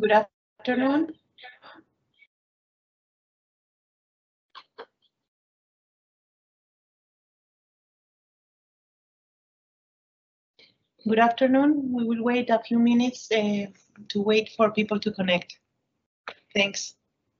Good afternoon. Good afternoon. We will wait a few minutes to wait for people to connect. Thanks.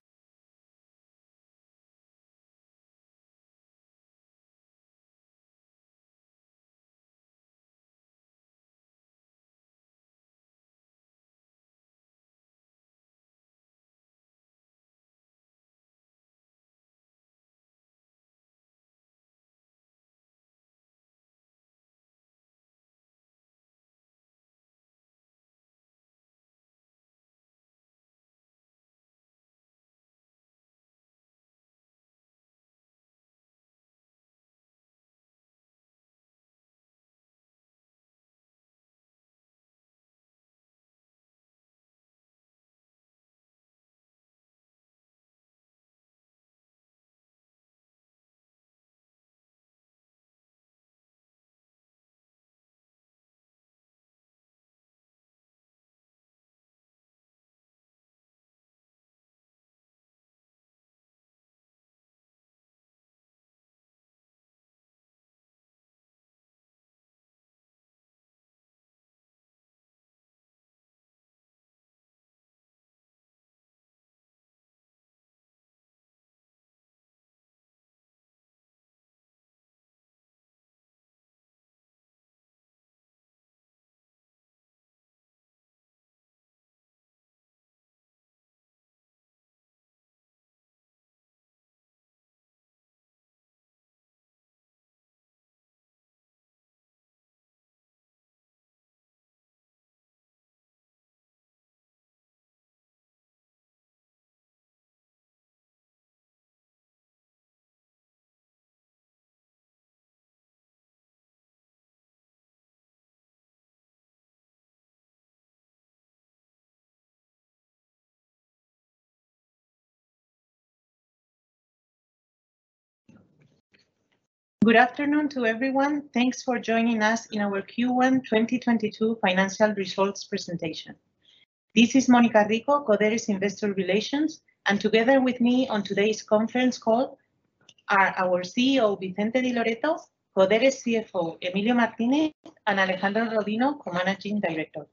Good afternoon to everyone. Thanks for joining us in our Q1 2022 financial results presentation. This is Mónica Rico, Coderes Investor Relations, and together with me on today's conference call are our CEO, Vicente Di Loreto, Coderes CFO, Emilio Martinez, and Alejandro Rodino, Co-Managing Director.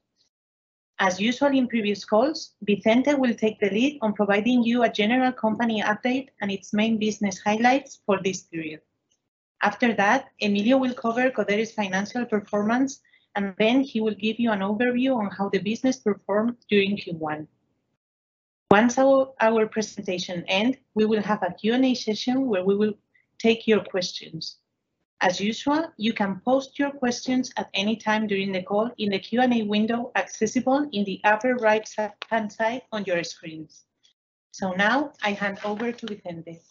As usual in previous calls, Vicente will take the lead on providing you a general company update and its main business highlights for this period. After that, Emilio will cover Coderes' financial performance, and then he will give you an overview on how the business performed during Q1. Once our presentation ends, we will have a Q&A session where we will take your questions. As usual, you can post your questions at any time during the call in the Q&A window accessible in the upper right-hand side on your screens. So now I hand over to Vicente.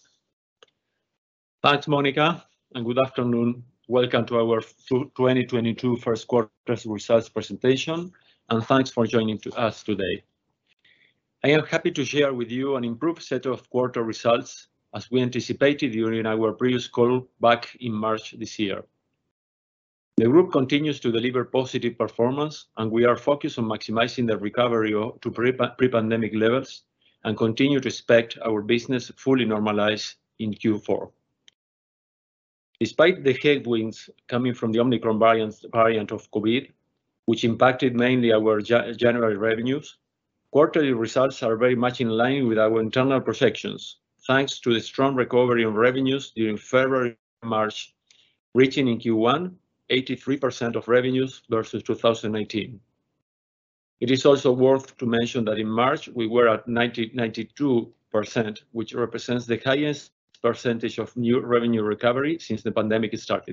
Thanks, Mónica, and good afternoon. Welcome to our 2022 first quarter results presentation, and thanks for joining us today. I am happy to share with you an improved set of quarter results as we anticipated during our previous call back in March this year. The group continues to deliver positive performance, and we are focused on maximizing the recovery to pre-pandemic levels and continue to expect our business fully normalized in Q4. Despite the headwinds coming from the Omicron variant of COVID, which impacted mainly our January revenues, quarterly results are very much in line with our internal projections, thanks to the strong recovery of revenues during February and March, reaching in Q1 83% of revenues versus 2019. It is also worth to mention that in March we were at 92%, which represents the highest percentage of new revenue recovery since the pandemic started.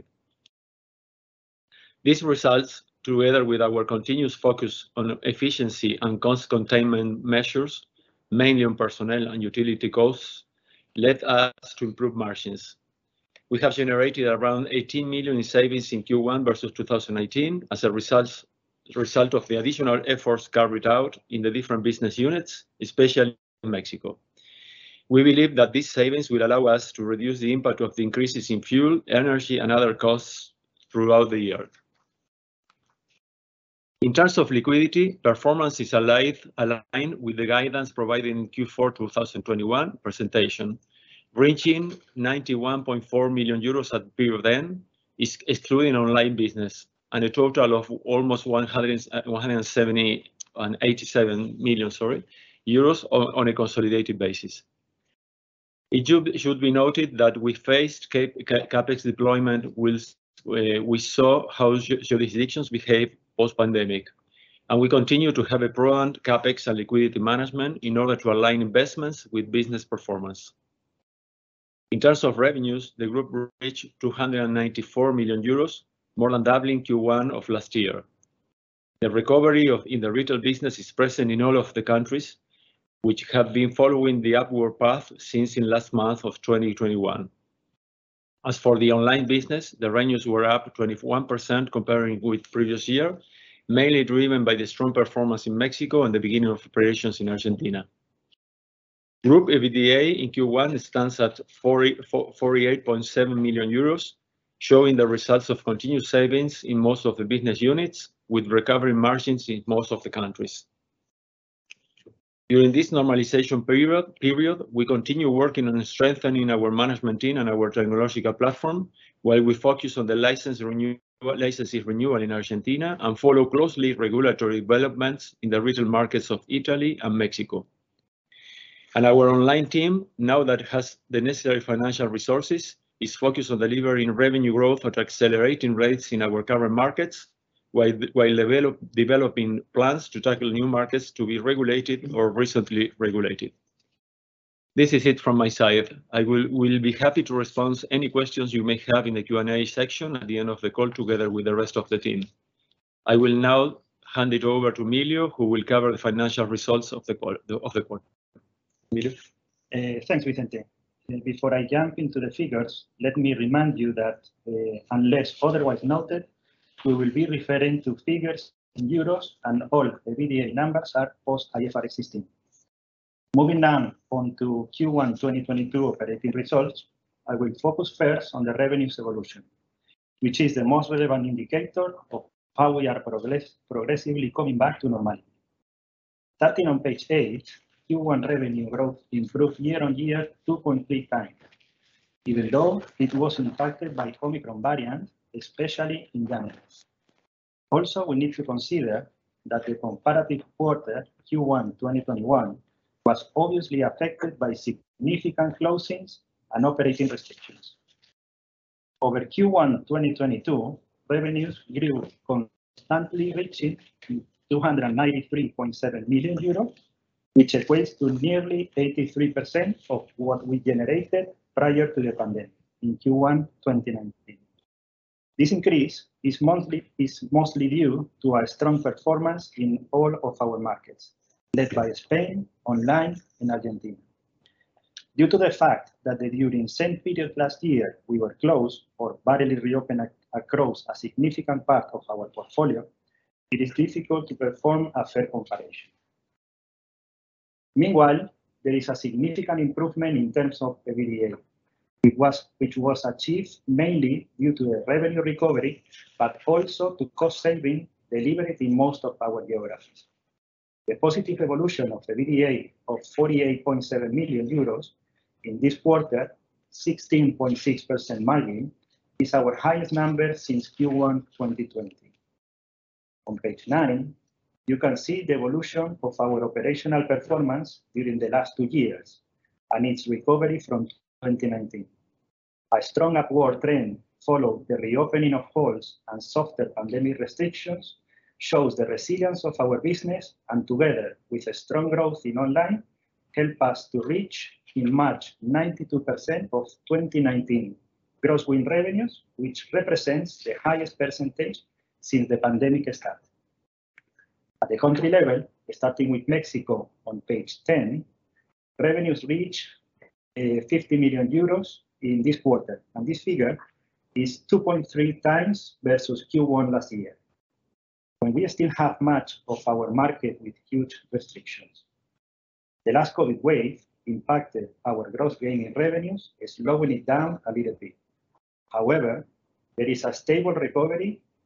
These results, together with our continuous focus on efficiency and cost containment measures, mainly on personnel and utility costs, led us to improve margins. We have generated around 18 million in savings in Q1 versus 2019 as a result of the additional efforts carried out in the different business units, especially in Mexico. We believe that these savings will allow us to reduce the impact of the increases in fuel, energy, and other costs throughout the year. In terms of liquidity, performance is aligned with the guidance provided in Q4 2021 presentation, reaching 91.4 million euros at period end, excluding online business, and a total of almost 187 million euros on a consolidated basis. It should be noted that we faced CapEx deployment whilst we saw how jurisdictions behave post-pandemic, and we continue to have a prudent CapEx and liquidity management in order to align investments with business performance. In terms of revenues, the group reached 294 million euros, more than doubling Q1 of last year. The recovery in the retail business is present in all of the countries, which have been following the upward path since in last month of 2021. As for the online business, the revenues were up 21% comparing with previous year, mainly driven by the strong performance in Mexico and the beginning of operations in Argentina. Group EBITDA in Q1 stands at 48.7 million euros, showing the results of continuous savings in most of the business units, with recovery margins in most of the countries. During this normalization period, we continue working on strengthening our management team and our technological platform, while we focus on the licenses renewal in Argentina and follow closely regulatory developments in the retail markets of Italy and Mexico. And our online team, now that it has the necessary financial resources, is focused on delivering revenue growth at accelerating rates in our current markets, while developing plans to tackle new markets to be regulated or recently regulated. This is it from my side. I will be happy to respond to any questions you may have in the Q&A section at the end of the call together with the rest of the team. I will now hand it over to Emilio, who will cover the financial results of the quarter. Emilio? Thanks, Vicente. Before I jump into the figures, let me remind you that unless otherwise noted, we will be referring to figures in euros and all EBITDA numbers are post-IFRS 16. Moving on to Q1 2022 operating results, I will focus first on the revenues evolution, which is the most relevant indicator of how we are progressively coming back to normality. Starting on page 8, Q1 revenue growth improved year-on-year 2.3 times, even though it was impacted by Omicron variant, especially in January. Also, we need to consider that the comparative quarter, Q1 2021, was obviously affected by significant closings and operating restrictions. Over Q1 2022, revenues grew constantly, reaching 293.7 million euros, which equates to nearly 83% of what we generated prior to the pandemic in Q1 2019. This increase is mostly due to a strong performance in all of our markets, led by Spain, online, and Argentina. Due to the fact that during the same period last year we were closed or barely reopened across a significant part of our portfolio, it is difficult to perform a fair comparison. Meanwhile, there is a significant improvement in terms of EBITDA, which was achieved mainly due to the revenue recovery, but also to cost saving delivered in most of our geographies. The positive evolution of EBITDA of 48.7 million euros in this quarter, 16.6% margin, is our highest number since Q1 2020. On page 9, you can see the evolution of our operational performance during the last 2 years and its recovery from 2019. A strong upward trend followed the reopening of halls and softer pandemic restrictions shows the resilience of our business, and together with a strong growth in online, help us to reach in March 92% of 2019 gross win revenues, which represents the highest percentage since the pandemic started. At the country level, starting with Mexico on page 10, revenues reach 50 million euros in this quarter, and this figure is 2.3 times versus Q1 last year, when we still have much of our market with huge restrictions. The last COVID wave impacted our gross gaming revenues, slowing it down a little bit. However, there is a stable recovery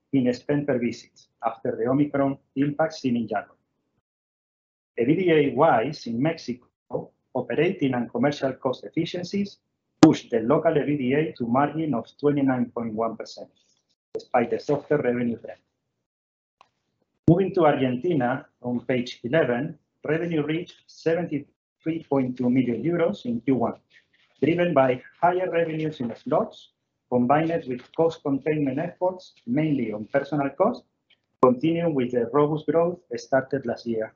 in spend per visit after the Omicron impact seen in January. EBITDA-wise, in Mexico, operating and commercial cost efficiencies pushed the local EBITDA to margin of 29.1%, despite the softer revenue trend. Moving to Argentina, on page 11, revenue reached 73.2 million euros in Q1, driven by higher revenues in slots, combined with cost containment efforts, mainly on personal costs, continuing with the robust growth started last year.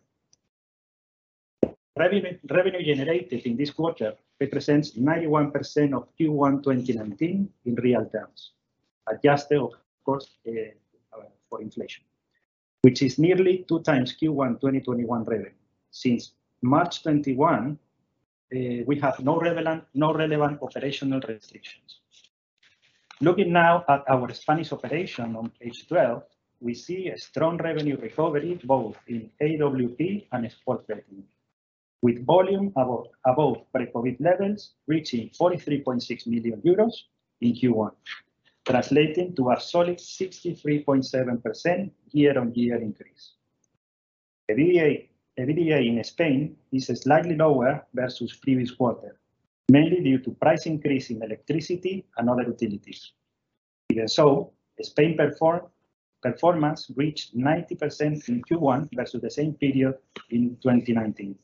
Revenue generated in this quarter represents 91% of Q1 2019 in real terms, adjusted, of course, for inflation, which is nearly 2 times Q1 2021 revenue. Since March 21, we have no relevant operational restrictions. Looking now at our Spanish operation on page 12, we see a strong revenue recovery both in AWP and sports betting, with volume above pre-COVID levels, reaching 43.6 million euros in Q1, translating to a solid 63.7% year-on-year increase. EBITDA in Spain is slightly lower versus previous quarter, mainly due to price increase in electricity and other utilities. Even so, Spain performance reached 90% in Q1 versus the same period in 2019.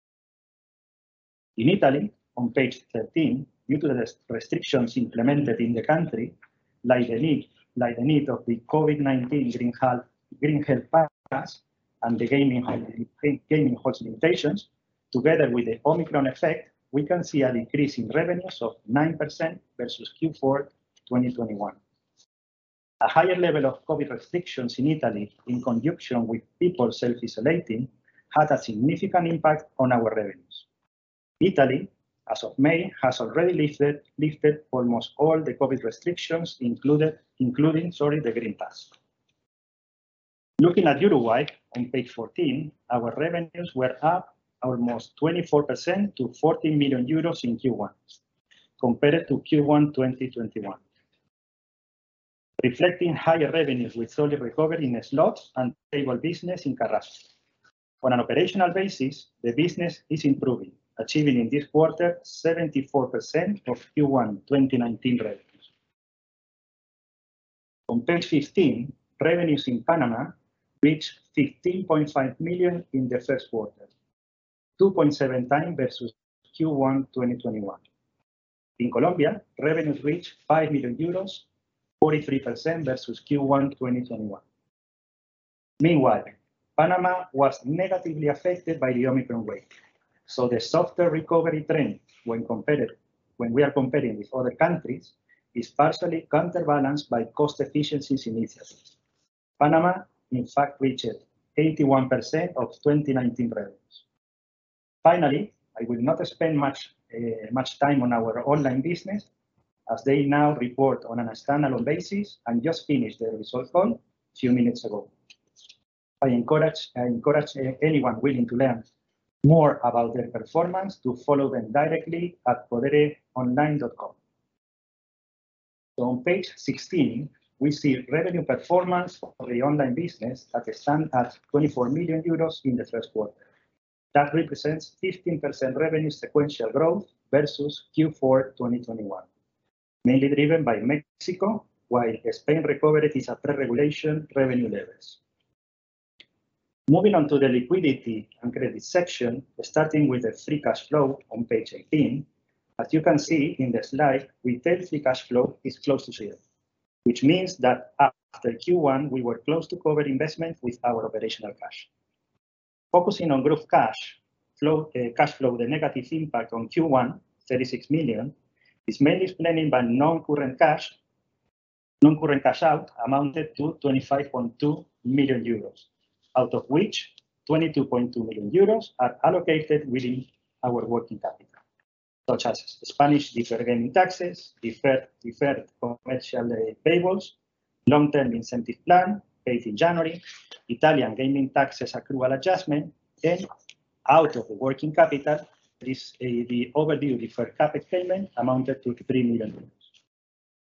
In Italy, on page 13, due to the restrictions implemented in the country, like the need of the COVID-19 Green Health Pass and the gaming halls limitations, together with the Omicron effect, we can see a decrease in revenues of 9% versus Q4 2021. A higher level of COVID restrictions in Italy, in conjunction with people self-isolating, had a significant impact on our revenues. Italy, as of May, has already lifted almost all the COVID restrictions, including the Green Pass. Looking at Uruguay, on page 14, our revenues were up almost 24% to 14 million euros in Q1, compared to Q1 2021, reflecting higher revenues with solid recovery in slots and table business in Carrasco. On an operational basis, the business is improving, achieving in this quarter 74% of Q1 2019 revenues. On page 15, revenues in Panama reached 15.5 million in the first quarter, 2.7 times versus Q1 2021. In Colombia, revenues reached 5 million euros, 43% versus Q1 2021. Meanwhile, Panama was negatively affected by the Omicron wave, so the softer recovery trend when we are comparing with other countries is partially counterbalanced by cost efficiencies initiatives. Panama, in fact, reached 81% of 2019 revenues. Finally, I will not spend much time on our online business, as they now report on a standalone basis and just finished their result call a few minutes ago. I encourage anyone willing to learn more about their performance to follow them directly at podereonline.com. So on page 16, we see revenue performance for the online business that stands at 24 million euros in the first quarter. That represents 15% revenue sequential growth versus Q4 2021, mainly driven by Mexico, while Spain recovered its pre-regulation revenue levels. Moving on to the liquidity and credit section, starting with the free cash flow on page 18, as you can see in the slide, retail free cash flow is close to zero, which means that after Q1, we were close to cover investment with our operational cash. Focusing on group cash flow, the negative impact on Q1, 36 million, is mainly explained by non-current cash out amounted to 25.2 million euros, out of which 22.2 million euros are allocated within our working capital, such as Spanish deferred gaming taxes, deferred commercial payables, long-term incentive plan paid in January, Italian gaming taxes accrual adjustment, and out of the working capital, the overdue deferred CapEx payment amounted to 3 million euros.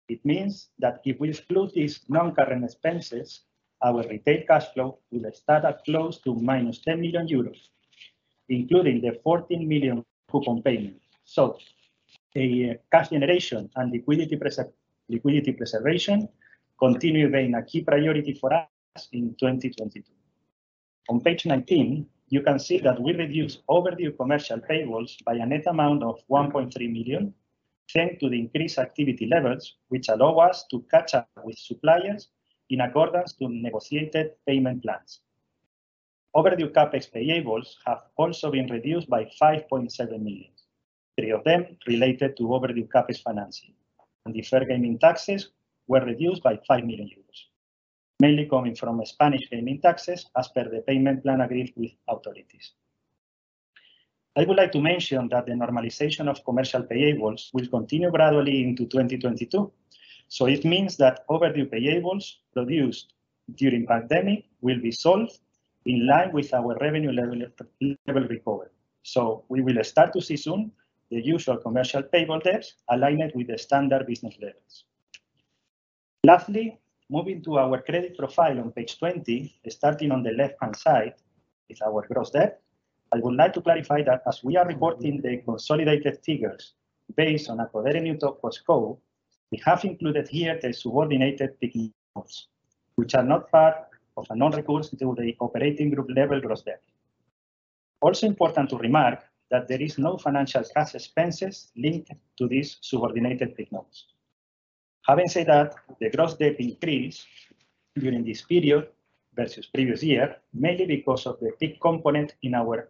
It means that if we exclude these non-current expenses, our retail cash flow will start at close to minus 10 million euros, including the 14 million coupon payment. So cash generation and liquidity preservation continue being a key priority for us in 2022. On page 19, you can see that we reduced overdue commercial payables by a net amount of 1.3 million, thanks to the increased activity levels, which allow us to catch up with suppliers in accordance to negotiated payment plans. Overdue CapEx payables have also been reduced by 5.7 million, 3 of them related to overdue CapEx financing, and deferred gaming taxes were reduced by 5 million euros, mainly coming from Spanish gaming taxes as per the payment plan agreed with authorities. I would like to mention that the normalization of commercial payables will continue gradually into 2022. So it means that overdue payables produced during pandemic will be solved in line with our revenue level recovery. So we will start to see soon the usual commercial payable debts aligned with the standard business levels. Lastly, moving to our credit profile on page 20, starting on the left-hand side with our gross debt, I would like to clarify that as we are reporting the consolidated figures based on a Codere new topco scope, we have included here the subordinated PIK notes, which are not part of a non-recourse to the operating group level gross debt. Also important to remark that there is no financial cash expenses linked to these subordinated PIK notes. Having said that, the gross debt increased during this period versus previous year, mainly because of the PIK component in our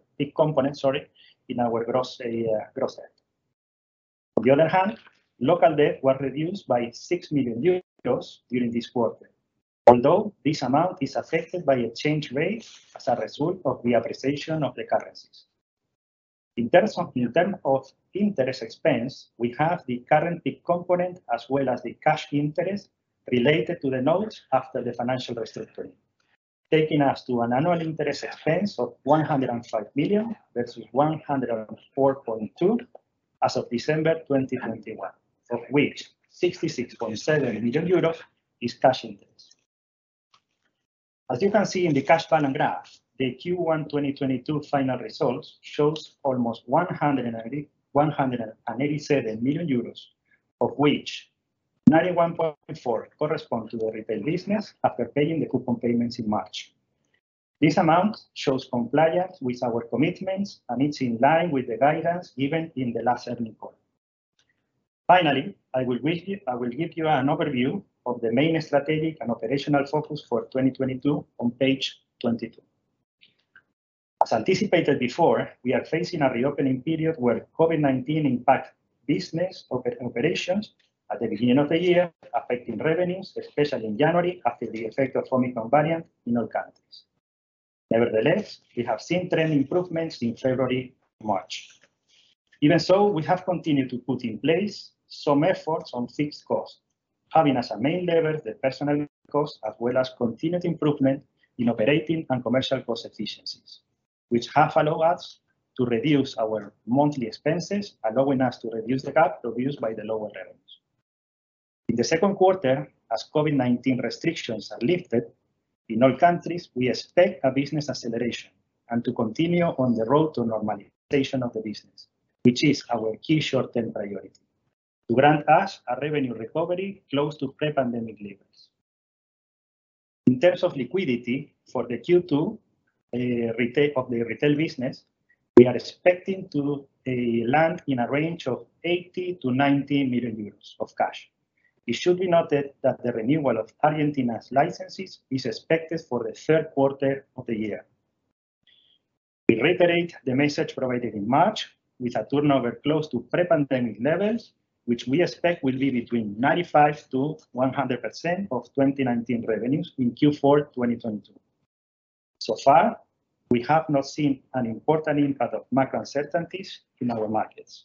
gross debt. On the other hand, local debt was reduced by 6 million euros during this quarter, although this amount is affected by exchange rate as a result of the appreciation of the currencies. In terms of interest expense, we have the current PIK component as well as the cash interest related to the notes after the financial restructuring, taking us to an annual interest expense of 105 million versus 104.2 as of December 2021, of which 66.7 million euros is cash interest. As you can see in the cash balance graph, the Q1 2022 final results shows almost 187 million euros, of which 91.4 correspond to the retail business after paying the coupon payments in March. This amount shows compliance with our commitments and it's in line with the guidance given in the last earnings call. Finally, I will give you an overview of the main strategic and operational focus for 2022 on page 22. As anticipated before, we are facing a reopening period where COVID-19 impacts business operations at the beginning of the year, affecting revenues, especially in January after the effect of Omicron variant in all countries. Nevertheless, we have seen trend improvements in February, March. Even so, we have continued to put in place some efforts on fixed costs, having as a main lever the personnel costs as well as continued improvement in operating and commercial cost efficiencies, which have allowed us to reduce our monthly expenses, allowing us to reduce the gap produced by the lower revenues. In the second quarter, as COVID-19 restrictions are lifted in all countries, we expect a business acceleration and to continue on the road to normalization of the business, which is our key short-term priority, to grant us a revenue recovery close to pre-pandemic levels. In terms of liquidity, for the Q2 of the retail business, we are expecting to land in a range of 80 to 90 million euros of cash. It should be noted that the renewal of Argentina's licenses is expected for the third quarter of the year. We reiterate the message provided in March with a turnover close to pre-pandemic levels, which we expect will be between 95 to 100% of 2019 revenues in Q4 2022. So far, we have not seen an important impact of macro uncertainties in our markets.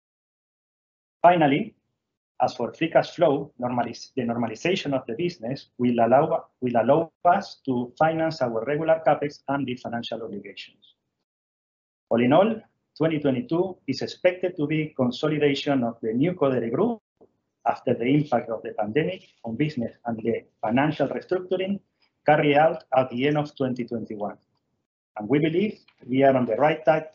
Finally, as for free cash flow, the normalization of the business will allow us to finance our regular CapEx and the financial obligations. All in all, 2022 is expected to be consolidation of the new Codere Group after the impact of the pandemic on business and the financial restructuring carried out at the end of 2021. And we believe we are on the right track,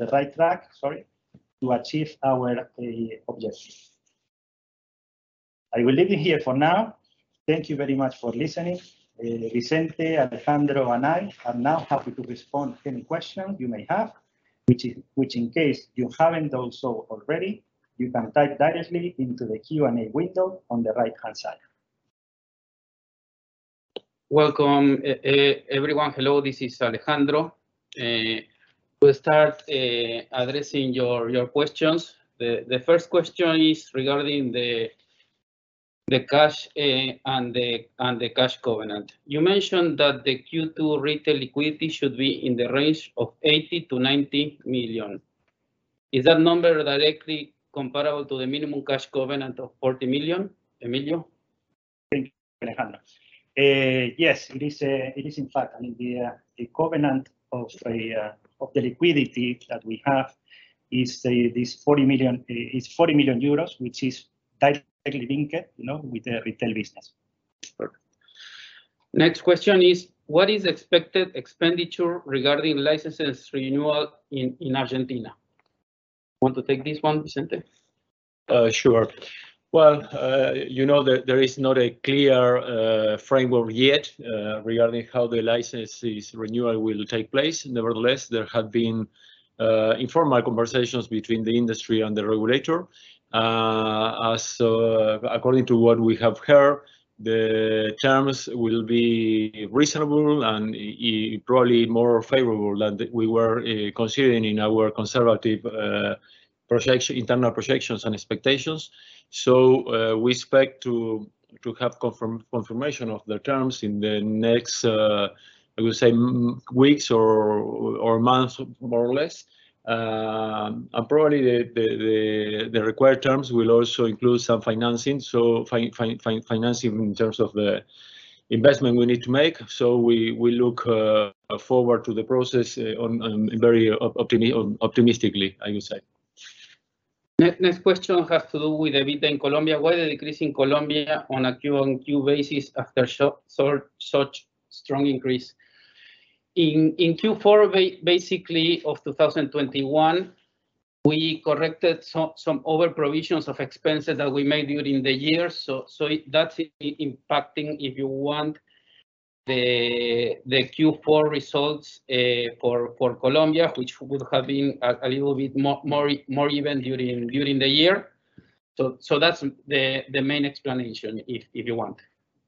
to achieve our objective. I will leave it here for now. Thank you very much for listening. Vicente, Alejandro, and I are now happy to respond to any questions you may have, which in case you haven't done so already, you can type directly into the Q&A window on the right-hand side. Welcome, everyone. Hello, this is Alejandro. We'll start addressing your questions. The first question is regarding the cash and the cash covenant. You mentioned that the Q2 retail liquidity should be in the range of 80 to 90 million. Is that number directly comparable to the minimum cash covenant of 40 million, Emilio? Thank you, Alejandro. Yes, it is in fact. I mean, the covenant of the liquidity that we have is this 40 million euros, which is directly linked, with the retail business. Perfect. Next question is, what is expected expenditure regarding licenses renewal in Argentina? Want to take this one, Vicente? Sure. Well, there is not a clear framework yet regarding how the licenses renewal will take place. Nevertheless, there have been informal conversations between the industry and the regulator. According to what we have heard, the terms will be reasonable and probably more favorable than we were considering in our conservative internal projections and expectations. So we expect to have confirmation of the terms in the next, I would say, weeks or months, more or less. And probably the required terms will also include some financing, so financing in terms of the investment we need to make. So we look forward to the process very optimistically, I would say. Next question has to do with EBITDA in Colombia. Why the decrease in Colombia on a Q-on-Q basis after such strong increase? In Q4, basically, of 2021, we corrected some over provisions of expenses that we made during the year. So that's impacting, if you want, the Q4 results for Colombia, which would have been a little bit more even during the year. So that's the main explanation, if you want.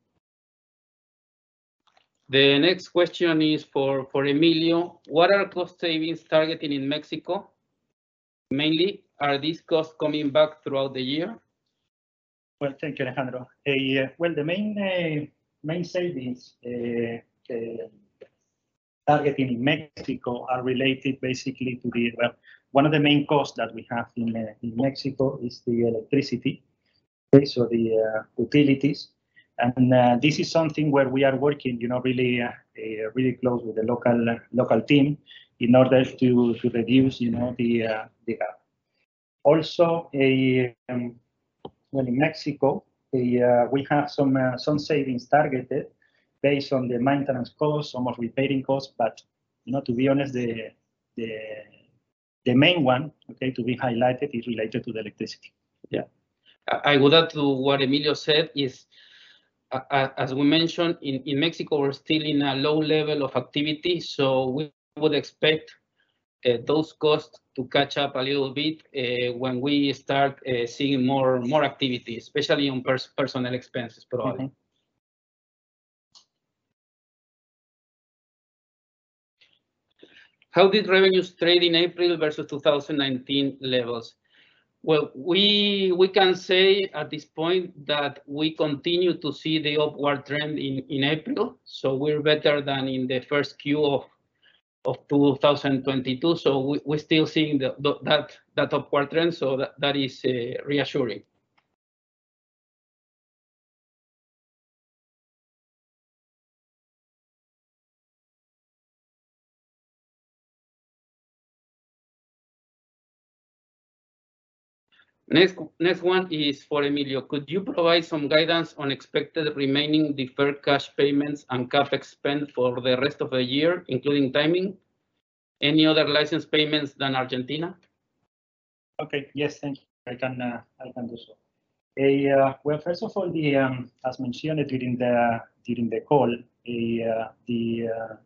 The next question is for Emilio. What are cost savings targeting in Mexico? Mainly, are these costs coming back throughout the year? Well, thank you, Alejandro. Well, the main savings targeting in Mexico are related basically to one of the main costs that we have in Mexico is the electricity, okay, so the utilities. And this is something where we are working, really close with the local team in order to reduce, the gap. Also, well, in Mexico, we have some savings targeted based on the maintenance costs, some of repairing costs, but to be honest, the main one, okay, to be highlighted is related to the electricity. Yeah, I would add to what Emilio said is, as we mentioned, in Mexico, we're still in a low level of activity, so we would expect those costs to catch up a little bit when we start seeing more activity, especially on personnel expenses, probably. Mm-hmm. How did revenues trade in April versus 2019 levels? Well, we can say at this point that we continue to see the upward trend in April. So we're better than in the first Q of 2022. So we're still seeing that upward trend. So that is reassuring. Next one is for Emilio. Could you provide some guidance on expected remaining deferred cash payments and CapEx spend for the rest of the year, including timing? Any other license payments than Argentina? Okay. Yes, thank you. I can do so. Well, first of all, as mentioned during the call, the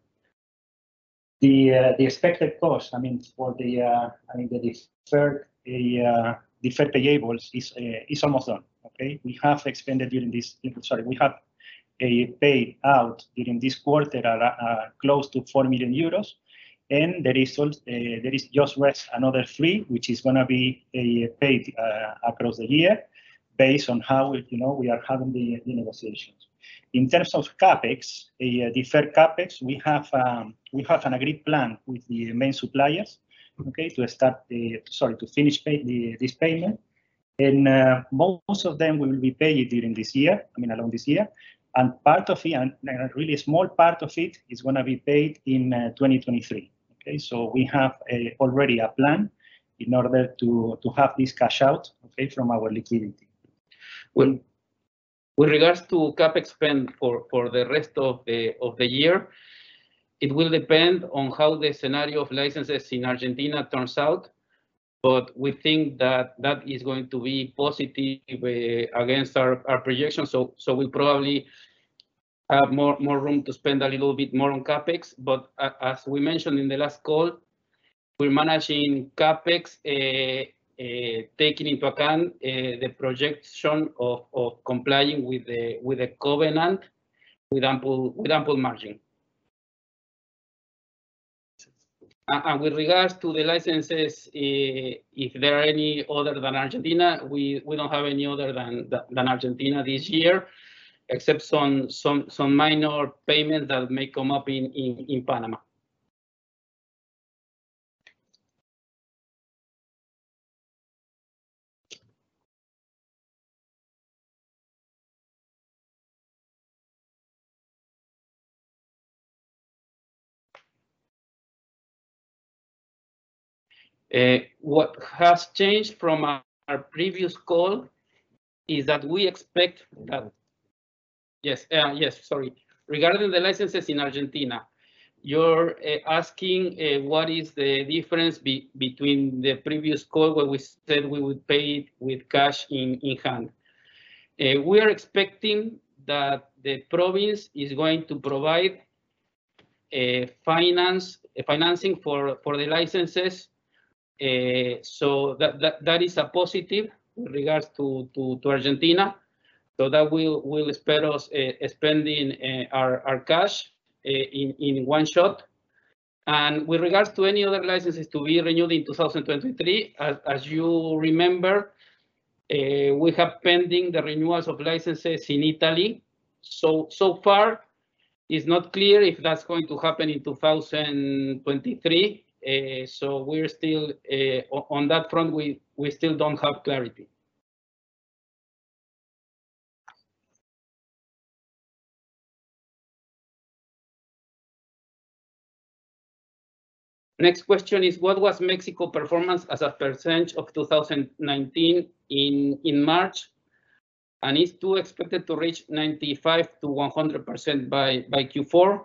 expected cost, for the deferred payables is almost done. Okay, we have expended during this. Sorry, we have paid out during this quarter close to 4 million euros, and there is just rest another 3, which is going to be paid across the year, based on how we are having the negotiations. In terms of CapEx, deferred CapEx, we have an agreed plan with the main suppliers, okay, to finish this payment, and most of them will be paid during this year. Along this year, and part of it, and a really small part of it, is going to be paid in 2023. Okay, so we have already a plan in order to have this cash out, okay, from our liquidity. Well, with regards to CapEx spend for the rest of the year, it will depend on how the scenario of licenses in Argentina turns out, but we think that is going to be positive against our projections. So we probably have more room to spend a little bit more on CapEx. But as we mentioned in the last call, we're managing CapEx taking into account the projection of complying with the covenant with ample margin. And with regards to the licenses, if there are any other than Argentina, we don't have any other than Argentina this year, except some minor payments that may come up in Panama. What has changed from our previous call is that we expect that, regarding the licenses in Argentina, you're asking what is the difference between the previous call where we said we would pay it with cash in hand. We are expecting that the province is going to provide financing for the licenses. So that is a positive with regards to Argentina. So that will spare us spending our cash in one shot. And with regards to any other licenses to be renewed in 2023, as you remember, we have pending the renewals of licenses in Italy. So far, it's not clear if that's going to happen in 2023. So we're still on that front. We still don't have clarity. Next question is, what was Mexico performance as a percentage of 2019 in March? And is too expected to reach 95 to 100% by Q4?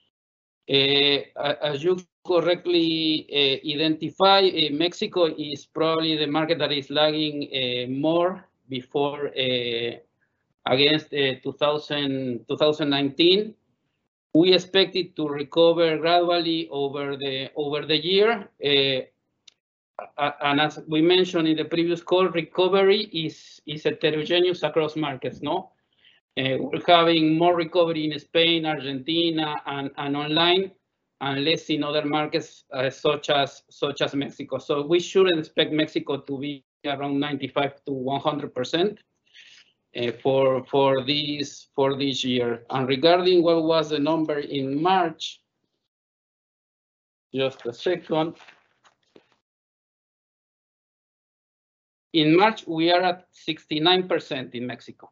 As you correctly identify, Mexico is probably the market that is lagging more before against 2019. We expect it to recover gradually over the year. And as we mentioned in the previous call, recovery is heterogeneous across markets, no? We're having more recovery in Spain, Argentina, and online, and less in other markets such as Mexico. So we shouldn't expect Mexico to be around 95 to 100% for this year. And regarding what was the number in March, just a second. In March, we are at 69% in Mexico.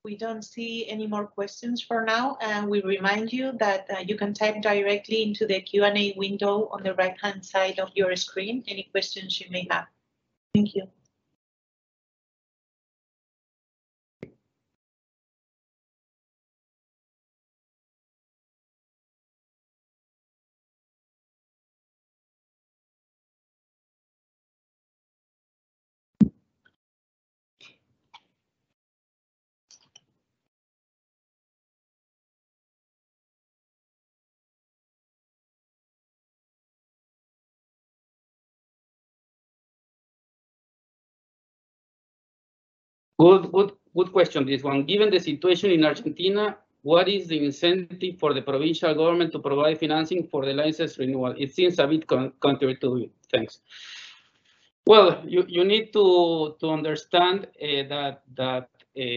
We don't see any more questions for now, and we remind you that you can type directly into the Q&A window on the right-hand side of your screen any questions you may have. Thank you. Good question, this one. Given the situation in Argentina, what is the incentive for the provincial government to provide financing for the license renewal? It seems a bit counterintuitive. Thanks. Well, you need to understand that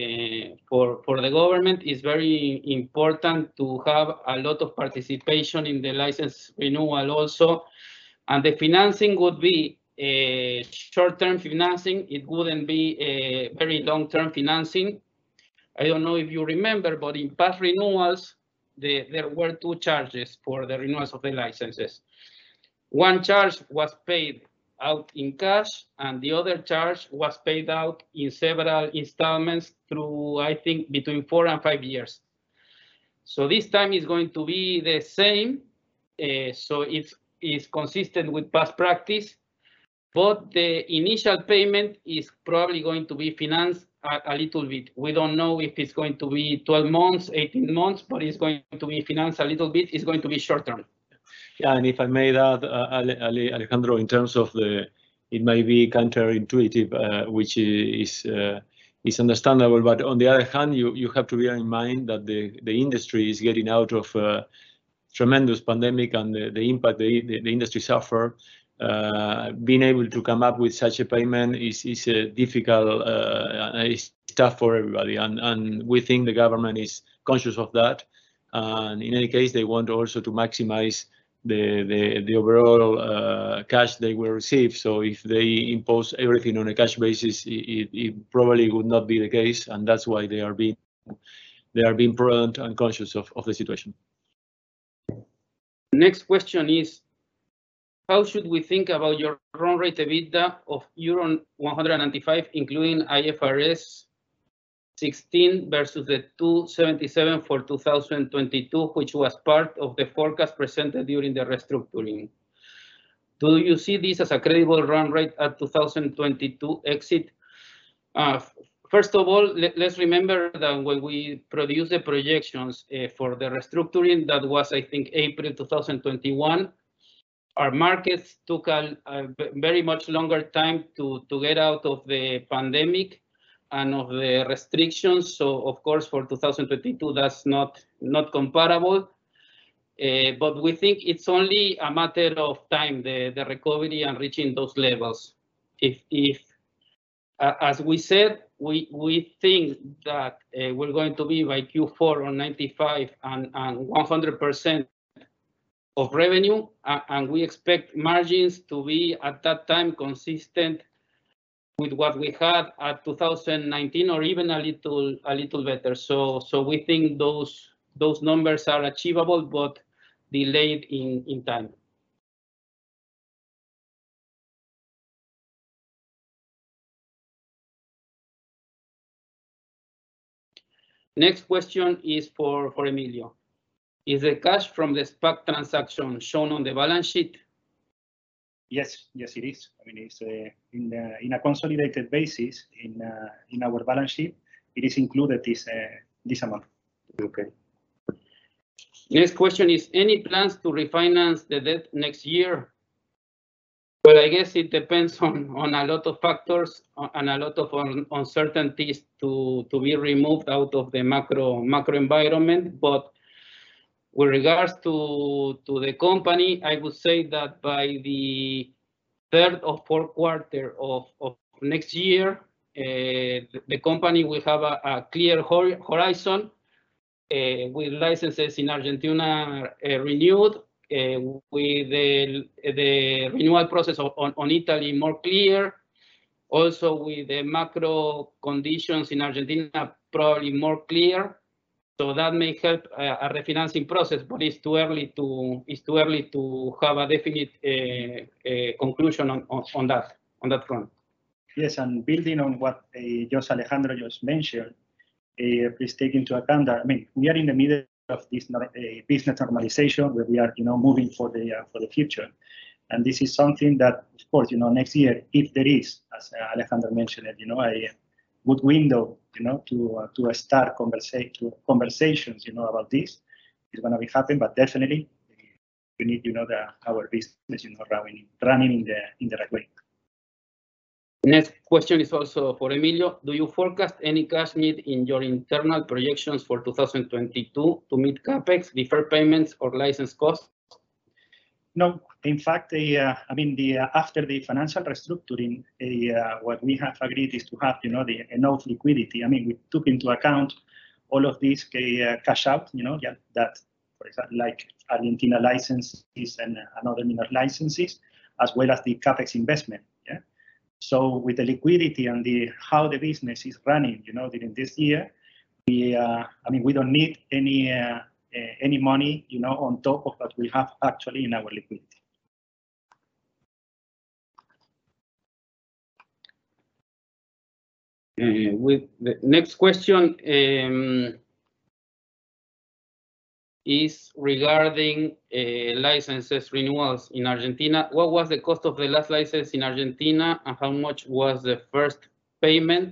for the government it's very important to have a lot of participation in the license renewal also, and the financing would be short-term financing. It wouldn't be a very long-term financing. I don't know if you remember, but in past renewals, there were two charges for the renewals of the licenses. One charge was paid out in cash, and the other charge was paid out in several installments through, I think, between 4 and 5 years. So this time is going to be the same. So it's consistent with past practice, but the initial payment is probably going to be financed a little bit. We don't know if it's going to be 12 months, 18 months, but it's going to be financed a little bit. It's going to be short term. Yeah, and if I may add, Alejandro, in terms of it may be counterintuitive, which is understandable, but on the other hand, you have to bear in mind that the industry is getting out of a tremendous pandemic, and the impact the industry suffered. Being able to come up with such a payment is difficult. It's tough for everybody, and we think the government is conscious of that. And in any case, they want also to maximize the overall cash they will receive. So if they impose everything on a cash basis, it probably would not be the case, and that's why they are being prudent and conscious of the situation. Next question is, how should we think about your run rate EBITDA of euro 195, including IFRS 16 versus the 277 for 2022, which was part of the forecast presented during the restructuring? Do you see this as a credible run rate at 2022 exit? First of all, let's remember that when we produced the projections for the restructuring, that was, I think, April 2021, our markets took a very much longer time to get out of the pandemic and of the restrictions. So of course, for 2022, that's not comparable. But we think it's only a matter of time, the recovery and reaching those levels. If as we said, we think that we're going to be by Q4 on 95 and 100% of revenue, and we expect margins to be at that time consistent with what we had at 2019, or even a little better. So we think those numbers are achievable, but delayed in time. Next question is for Emilio. Is the cash from the SPAC transaction shown on the balance sheet? Yes, it is. I mean, it's in a consolidated basis in our balance sheet. It is included this amount. Okay. Next question is, any plans to refinance the debt next year? Well, I guess it depends on a lot of factors and a lot of uncertainties to be removed out of the macro environment. But with regards to the company, I would say that by the third or fourth quarter of next year, the company will have a clear horizon with licenses in Argentina renewed, with the renewal process on Italy more clear, Also, with the macro conditions in Argentina probably more clear, so that may help a refinancing process, but it's too early to have a definite conclusion on that front. Yes, and building on what José Alejandro just mentioned, please take into account that, I mean, we are in the middle of this business normalization where we are, moving for the future. And this is something that, of course, next year, if there is, as Alejandro mentioned, a good window, to start conversations, about this, is going to be happening. But definitely, we need, our business, running in the right way. Next question is also for Emilio. Do you forecast any cash need in your internal projections for 2022 to meet CapEx, deferred payments, or license costs? No, in fact, after the financial restructuring, what we have agreed is to have, the enough liquidity. I mean, we took into account all of these cash out, that, for example, like Argentina licenses and other minor licenses, as well as the CapEx investment. Yeah. So with the liquidity and how the business is running, during this year, we don't need any money, on top of what we have actually in our liquidity. With the next question is regarding licenses renewals in Argentina. What was the cost of the last license in Argentina, and how much was the first payment?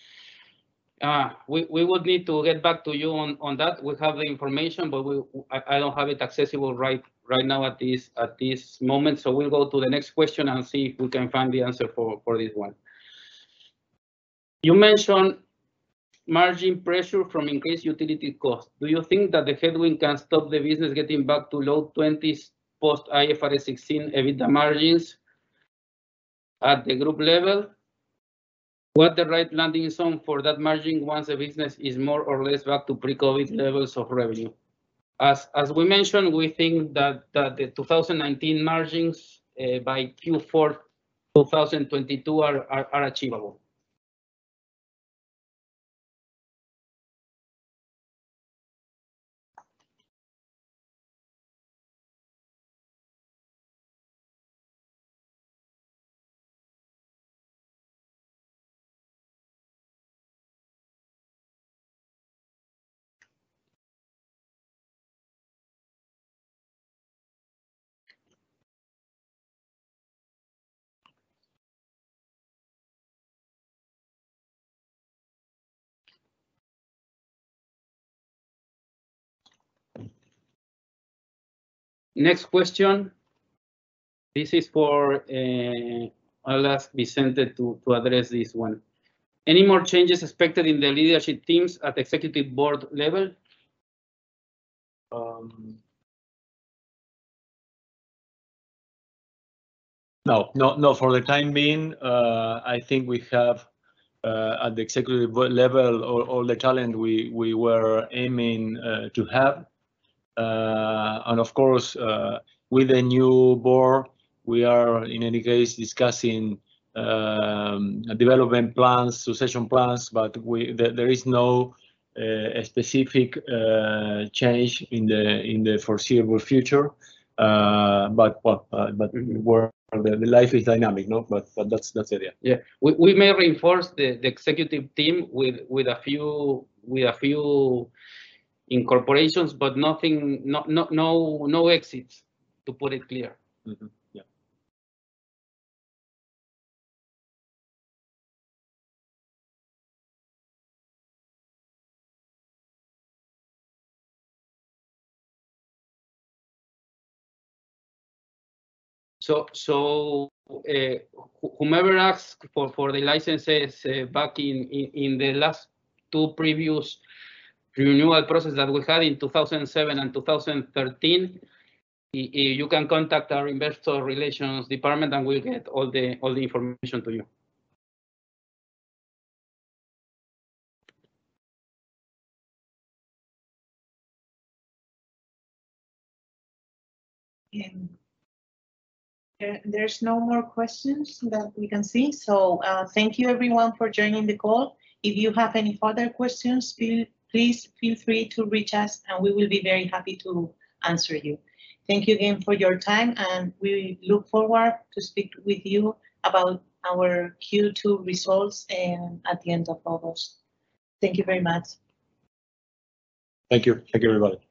We would need to get back to you on that. We have the information, but I don't have it accessible right now at this moment. So we'll go to the next question and see if we can find the answer for this one. You mentioned margin pressure from increased utility costs. Do you think that the headwind can stop the business getting back to low 20s post IFRS 16 EBITDA margins at the group level? What the right landing zone for that margin once the business is more or less back to pre-COVID levels of revenue? As we mentioned, we think that the 2019 margins by Q4 2022 are achievable. Next question. This is for, I'll ask Vicente to address this one. Any more changes expected in the leadership teams at executive board level? No. For the time being, I think we have at the executive level all the talent we were aiming to have. And of course, with the new board, we are in any case discussing development plans, succession plans, but there is no specific change in the foreseeable future. But the life is dynamic, no? But that's the idea. Yeah, we may reinforce the executive team with a few incorporations, but nothing, no exits, to put it clear. Mm-hmm. Yeah. So whomever asked for the licenses back in the last two previous renewal process that we had in 2007 and 2013, you can contact our investor relations department and we'll get all the information to you. There's no more questions that we can see. So thank you everyone for joining the call. If you have any further questions, please feel free to reach us and we will be very happy to answer you. Thank you again for your time and we look forward to speak with you about our Q2 results at the end of August. Thank you very much. Thank you. Thank you, everybody.